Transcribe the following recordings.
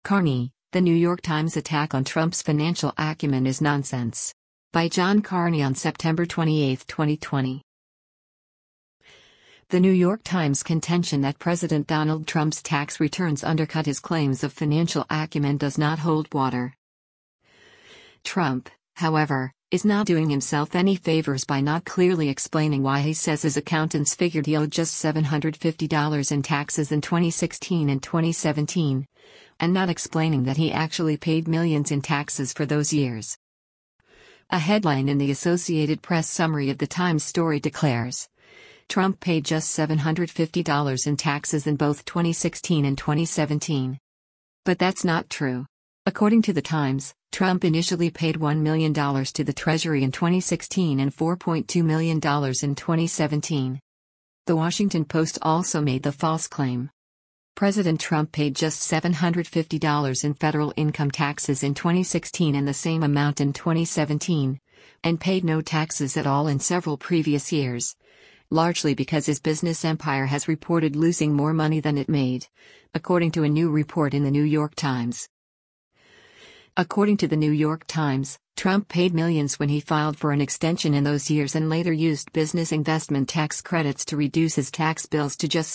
Carney, The New York Times attack on Trump's financial acumen is nonsense. By John Carney on September 28, 2020. The New York Times' contention that President Donald Trump's tax returns undercut his claims of financial acumen does not hold water. Trump, however, is not doing himself any favors by not clearly explaining why he says his accountants figured he owed just $750 in taxes in 2016 and 2017, and not explaining that he actually paid millions in taxes for those years. A headline in the Associated Press summary of the Times story declares, Trump paid just $750 in taxes in both 2016 and 2017. But that's not true. According to the Times, Trump initially paid $1 million to the Treasury in 2016 and $4.2 million in 2017. The Washington Post also made the false claim. President Trump paid just $750 in federal income taxes in 2016 and the same amount in 2017, and paid no taxes at all in several previous years, largely because his business empire has reported losing more money than it made, according to a new report in the New York Times. According to the New York Times, Trump paid millions when he filed for an extension in those years and later used business investment tax credits to reduce his tax bills to just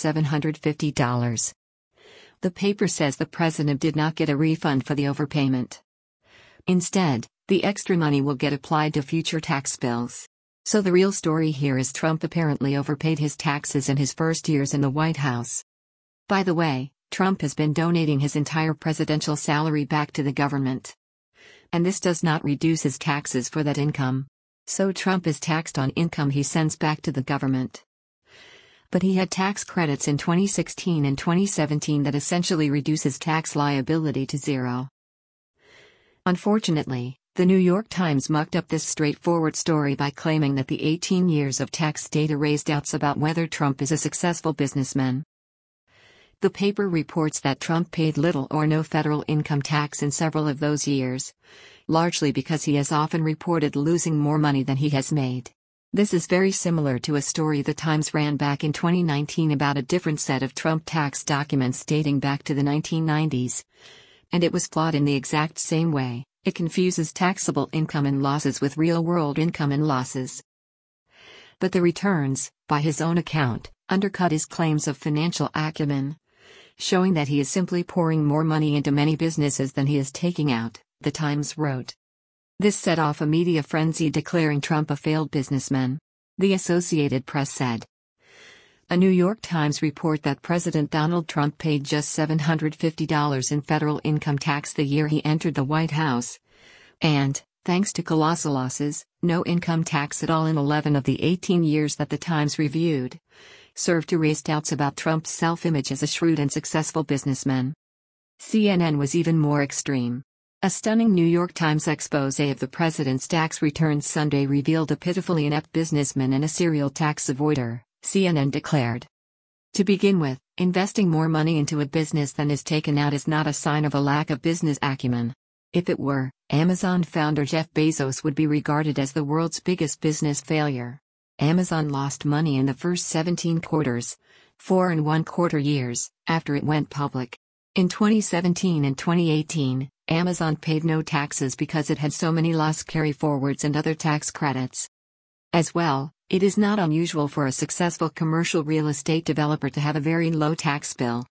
$750. The paper says the president did not get a refund for the overpayment. Instead, the extra money will get applied to future tax bills. So the real story here is Trump apparently overpaid his taxes in his first years in the White House. By the way, Trump has been donating his entire presidential salary back to the government. And this does not reduce his taxes for that income. So Trump is taxed on income he sends back to the government. But he had tax credits in 2016 and 2017 that essentially reduce his tax liability to zero. Unfortunately, the New York Times mucked up this straightforward story by claiming that the 18 years of tax data raised doubts about whether Trump is a successful businessman. The paper reports that Trump paid little or no federal income tax in several of those years, largely because he has often reported losing more money than he has made. This is very similar to a story the Times ran back in 2019 about a different set of Trump tax documents dating back to the 1990s. And it was flawed in the exact same way. It confuses taxable income and losses with real-world income and losses. But the returns, by his own account, undercut his claims of financial acumen, showing that he is simply pouring more money into many businesses than he is taking out, the Times wrote. This set off a media frenzy declaring Trump a failed businessman. The Associated Press said. A New York Times report that President Donald Trump paid just $750 in federal income tax the year he entered the White House. And, thanks to colossal losses, no income tax at all in 11 of the 18 years that the Times reviewed, served to raise doubts about Trump's self-image as a shrewd and successful businessman. CNN was even more extreme. A stunning New York Times expose of the president's tax returns Sunday revealed a pitifully inept businessman and a serial tax avoider, CNN declared. To begin with, investing more money into a business than is taken out is not a sign of a lack of business acumen. If it were, Amazon founder Jeff Bezos would be regarded as the world's biggest business failure. Amazon lost money in the first 17 quarters, 4¼ years, after it went public. In 2017 and 2018, Amazon paid no taxes because it had so many loss carryforwards and other tax credits. As well, it is not unusual for a successful commercial real estate developer to have a very low tax bill.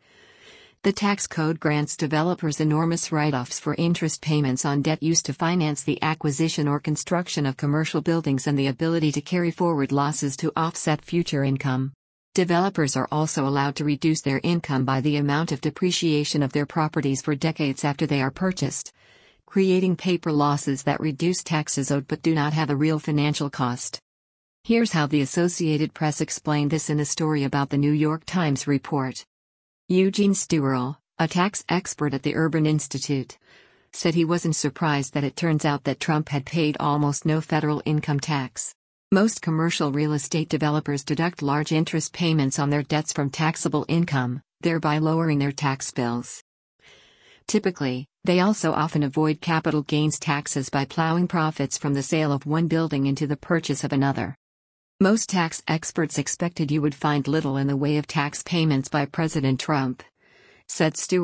The tax code grants developers enormous write-offs for interest payments on debt used to finance the acquisition or construction of commercial buildings and the ability to carry forward losses to offset future income. Developers are also allowed to reduce their income by the amount of depreciation of their properties for decades after they are purchased, creating paper losses that reduce taxes owed but do not have a real financial cost. Here's how the Associated Press explained this in the story about the New York Times report. Eugene Steuerl, a tax expert at the Urban Institute, said he wasn't surprised that it turns out that Trump had paid almost no federal income tax. Most commercial real estate developers deduct large interest payments on their debts from taxable income, thereby lowering their tax bills. Typically, they also often avoid capital gains taxes by plowing profits from the sale of one building into the purchase of another. Most tax experts expected you would find little in the way of tax payments by President Trump, said Steuerl,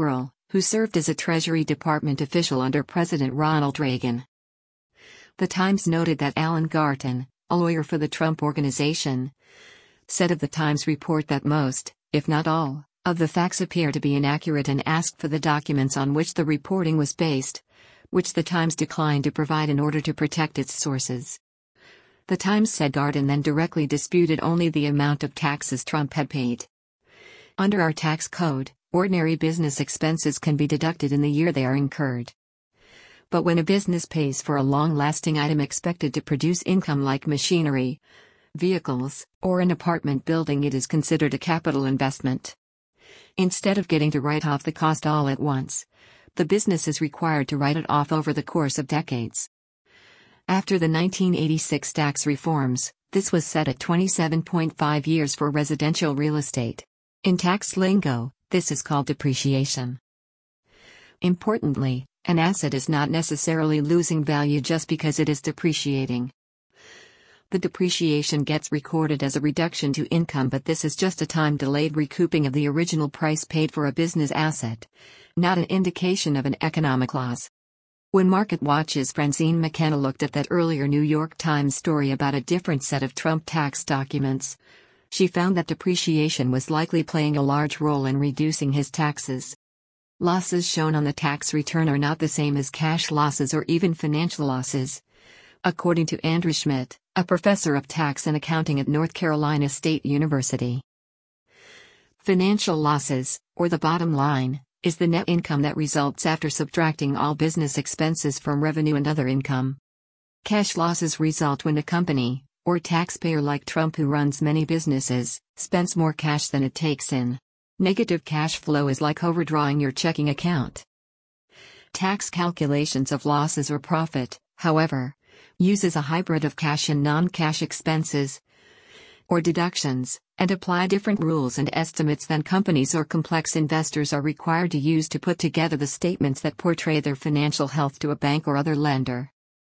who served as a Treasury Department official under President Ronald Reagan. The Times noted that Alan Garton, a lawyer for the Trump Organization, said of the Times report that most, if not all, of the facts appear to be inaccurate and asked for the documents on which the reporting was based, which the Times declined to provide in order to protect its sources. The Times said Garton then directly disputed only the amount of taxes Trump had paid. Under our tax code, ordinary business expenses can be deducted in the year they are incurred. But when a business pays for a long-lasting item expected to produce income like machinery, vehicles, or an apartment building, it is considered a capital investment. Instead of getting to write off the cost all at once, the business is required to write it off over the course of decades. After the 1986 tax reforms, this was set at 27.5 years for residential real estate. In tax lingo, this is called depreciation. Importantly, an asset is not necessarily losing value just because it is depreciating. The depreciation gets recorded as a reduction to income, but this is just a time-delayed recouping of the original price paid for a business asset, not an indication of an economic loss. When MarketWatch's Francine McKenna looked at that earlier New York Times story about a different set of Trump tax documents, she found that depreciation was likely playing a large role in reducing his taxes. Losses shown on the tax return are not the same as cash losses or even financial losses, according to Andrew Schmidt, a professor of tax and accounting at North Carolina State University. Financial losses, or the bottom line, is the net income that results after subtracting all business expenses from revenue and other income. Cash losses result when a company, or taxpayer like Trump who runs many businesses, spends more cash than it takes in. Negative cash flow is like overdrawing your checking account. Tax calculations of losses or profit, however, uses a hybrid of cash and non-cash expenses, or deductions, and apply different rules and estimates than companies or complex investors are required to use to put together the statements that portray their financial health to a bank or other lender.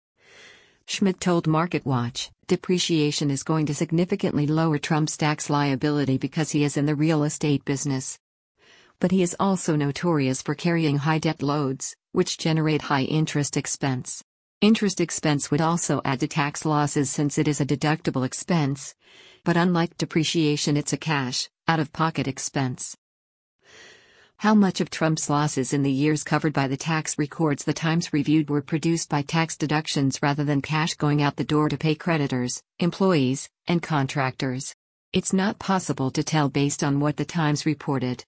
Schmidt told MarketWatch, depreciation is going to significantly lower Trump's tax liability because he is in the real estate business. But he is also notorious for carrying high debt loads, which generate high interest expense. Interest expense would also add to tax losses since it is a deductible expense, but unlike depreciation, it's a cash, out-of-pocket expense. How much of Trump's losses in the years covered by the tax records the Times reviewed were produced by tax deductions rather than cash going out the door to pay creditors, employees, and contractors? It's not possible to tell based on what the Times reported.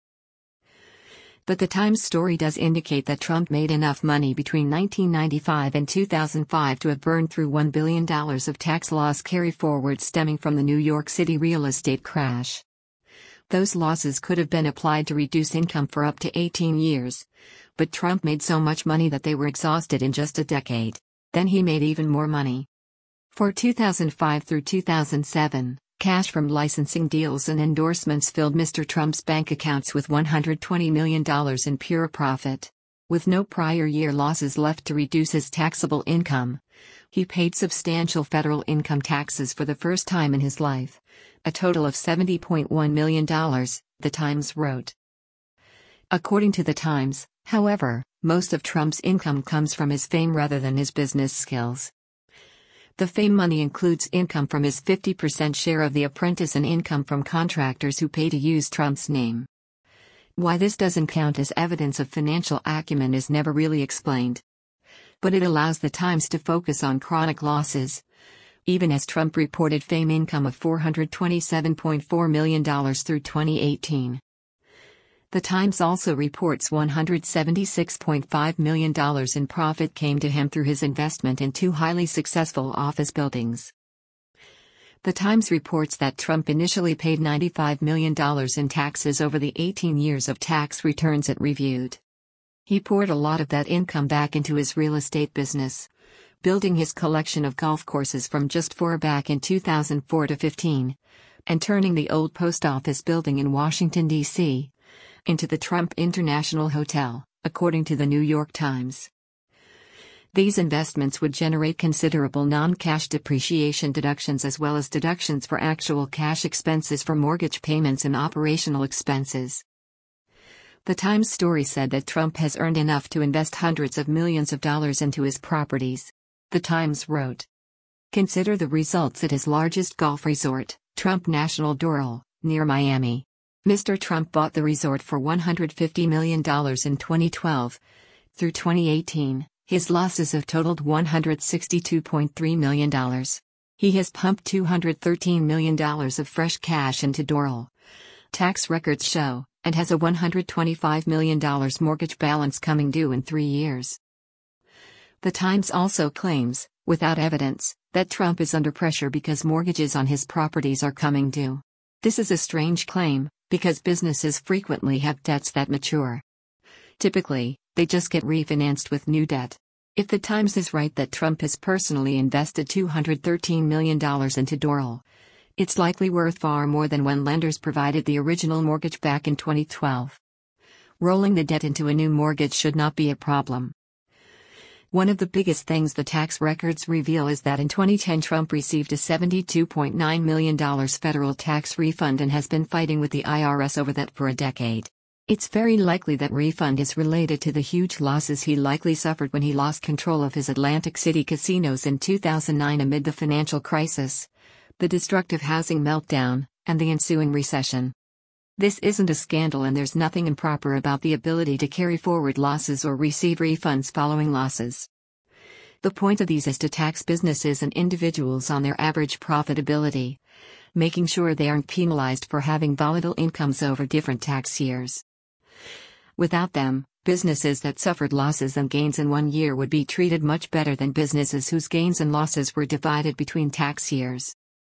But the Times story does indicate that Trump made enough money between 1995 and 2005 to have burned through $1 billion of tax loss carryforwards stemming from the New York City real estate crash. Those losses could have been applied to reduce income for up to 18 years. But Trump made so much money that they were exhausted in just a decade. Then he made even more money. For 2005 through 2007, cash from licensing deals and endorsements filled Mr. Trump's bank accounts with $120 million in pure profit. With no prior year losses left to reduce his taxable income, he paid substantial federal income taxes for the first time in his life, a total of $70.1 million, the Times wrote. According to the Times, however, most of Trump's income comes from his fame rather than his business skills. The fame money includes income from his 50% share of The Apprentice and income from contractors who pay to use Trump's name. Why this doesn't count as evidence of financial acumen is never really explained. But it allows the Times to focus on chronic losses, even as Trump reported fame income of $427.4 million through 2018. The Times also reports $176.5 million in profit came to him through his investment in two highly successful office buildings. The Times reports that Trump initially paid $95 million in taxes over the 18 years of tax returns it reviewed. He poured a lot of that income back into his real estate business, building his collection of golf courses from just 4 back in 2004 to 15, and turning the old post office building in Washington, D.C., into the Trump International Hotel, according to the New York Times. These investments would generate considerable non-cash depreciation deductions as well as deductions for actual cash expenses for mortgage payments and operational expenses. The Times story said that Trump has earned enough to invest hundreds of millions of dollars into his properties. The Times wrote, "Consider the results at his largest golf resort, Trump National Doral, near Miami. Mr. Trump bought the resort for $150 million in 2012. Through 2018, his losses have totaled $162.3 million. He has pumped $213 million of fresh cash into Doral. Tax records show, and has a $125 million mortgage balance coming due in 3 years." The Times also claims, without evidence, that Trump is under pressure because mortgages on his properties are coming due. This is a strange claim, because businesses frequently have debts that mature. Typically, they just get refinanced with new debt. If the Times is right that Trump has personally invested $213 million into Doral, it's likely worth far more than when lenders provided the original mortgage back in 2012. Rolling the debt into a new mortgage should not be a problem. One of the biggest things the tax records reveal is that in 2010 Trump received a $72.9 million federal tax refund and has been fighting with the IRS over that for a decade. It's very likely that refund is related to the huge losses he likely suffered when he lost control of his Atlantic City casinos in 2009 amid the financial crisis, the destructive housing meltdown, and the ensuing recession. This isn't a scandal, and there's nothing improper about the ability to carry forward losses or receive refunds following losses. The point of these is to tax businesses and individuals on their average profitability, making sure they aren't penalized for having volatile incomes over different tax years. Without them, businesses that suffered losses and gains in one year would be treated much better than businesses whose gains and losses were divided between tax years.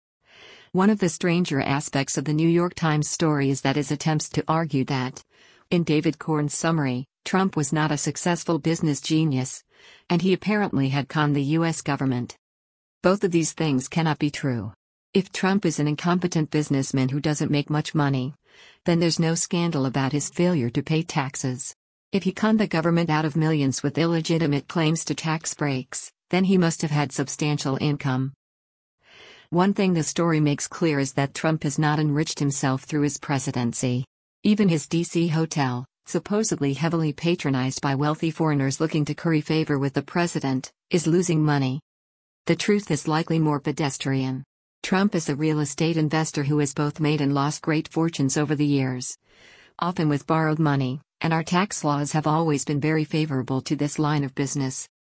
One of the stranger aspects of the New York Times story is that his attempts to argue that, in David Corn's summary, Trump was not a successful business genius, and he apparently had conned the U.S. government. Both of these things cannot be true. If Trump is an incompetent businessman who doesn't make much money, then there's no scandal about his failure to pay taxes. If he conned the government out of millions with illegitimate claims to tax breaks, then he must have had substantial income. One thing the story makes clear is that Trump has not enriched himself through his presidency. Even his D.C. hotel, supposedly heavily patronized by wealthy foreigners looking to curry favor with the president, is losing money. The truth is likely more pedestrian. Trump is a real estate investor who has both made and lost great fortunes over the years, often with borrowed money, and our tax laws have always been very favorable to this line of business.